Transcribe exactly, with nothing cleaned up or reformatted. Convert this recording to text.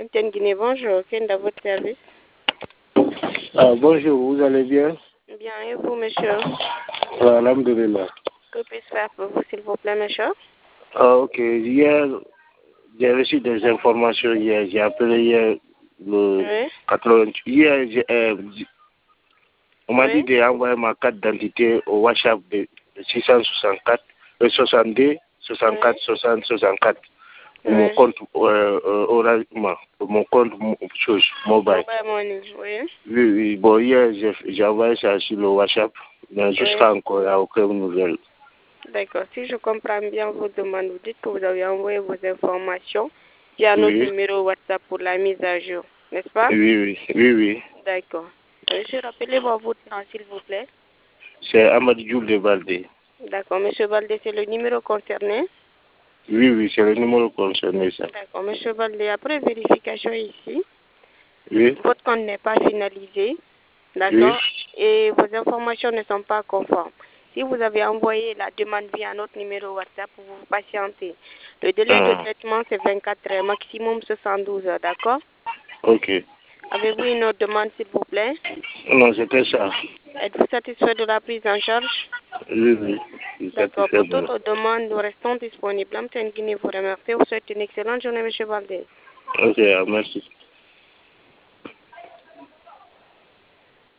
Blumten Guinée, bonjour. Quel est votre service? Ah, bonjour, vous allez bien? Bien, et vous, monsieur? Ah, alhamdulillah. Que puis-je faire pour vous, s'il vous plaît, monsieur? Ah, ok. Hier, j'ai reçu des informations hier. J'ai appelé hier le Oui. quatre-vingt-huit. Hier, j'ai, euh, on m'a Oui. dit d'envoyer ma carte d'identité au WhatsApp de, de six cent soixante-quatre, euh, soixante-deux, soixante-quatre, soixante, soixante-quatre. Pour mon Oui. compte euh, euh, Orange, pour mon compte mo- chose, mobile. Mobile money, oui. Oui, oui. Bon, hier, j'ai j'ai envoyé ça sur le WhatsApp, mais jusqu'à Oui. encore, il n'y a aucune nouvelle. D'accord. Si je comprends bien vos demandes, vous dites que vous avez envoyé vos informations via notre Oui, numéro WhatsApp pour la mise à jour, n'est-ce pas? oui, oui, oui, oui. D'accord. Monsieur, rappelez-moi votre nom, s'il vous plaît. C'est Amadou Diouf de Baldé. D'accord. Monsieur Baldé, c'est le numéro concerné. Oui, oui, c'est le numéro concerné, ça. D'accord. Monsieur Baldé, après vérification ici, Oui, votre compte n'est pas finalisé. oui. D'accord. Et vos informations ne sont pas conformes. Si vous avez envoyé la demande via notre numéro WhatsApp, vous vous patientez. Le délai de Ah, traitement, c'est vingt-quatre heures, maximum soixante-douze heures, d'accord? ok. Avez-vous une autre demande, s'il vous plaît? Non, c'était ça. Êtes-vous satisfait de la prise en charge? Oui, oui. Je suis D'accord. satisfait Pour de moi. toute demande, nous restons disponibles. Amten Guinée vous remercie. Vous souhaite une excellente journée, monsieur Valdez. Ok, merci.